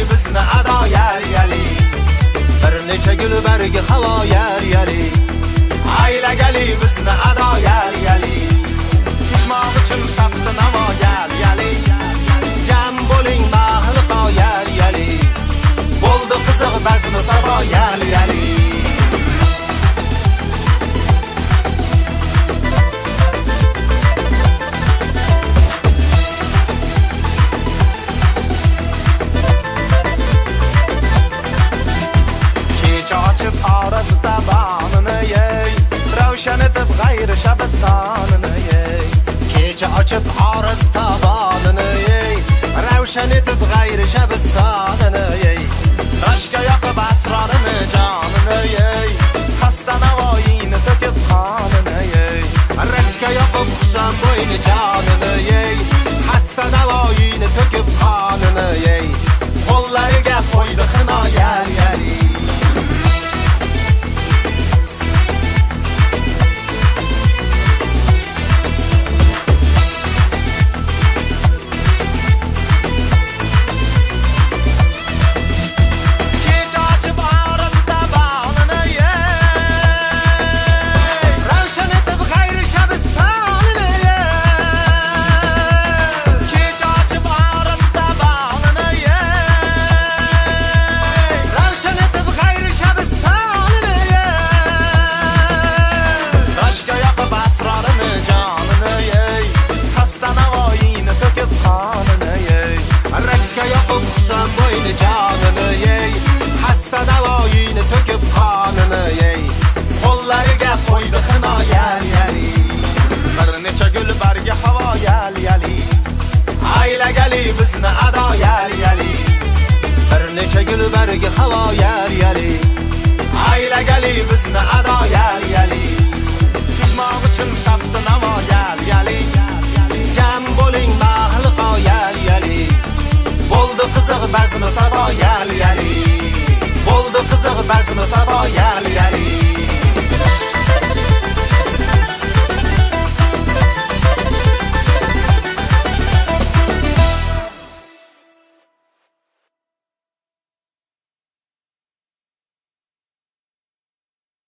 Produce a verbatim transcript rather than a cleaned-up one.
bizni ado yal yali. Bir necha gul bargi havo yal yali. Aylagali bizni ado yal yali. Tushmoq uchun safda namo yal yali. Jam bo'ling mahli qoyal yali. Bo'ldi qiziq bazmi sabo yal yali. Orasida bağını yey, ravshan etib g'ayri shabistonini yey. Kecha ochib orasida bağını yey, ravshan etib g'ayri shabistonini yey. Rashka yoqib asrorini jonini yey, xasta navoiyni to'kib qonini yey. Rashka yoqib husan bo'yni jonini yey, xasta navoiyni to'kib qonini yey. Qo'llariga qo'ydi xino yal yali. Bizni ado yal yali. Bir necha gul bargi havo yal yali. Aylagali bizni ado yal yali. Tushmoq uchun safda namo yal yali. Jam bo'ling mahli qoyal yali. Bo'ldi qiziq bazmi sabo yal yali. Bo'ldi qiziq bazmi sabo yal yali.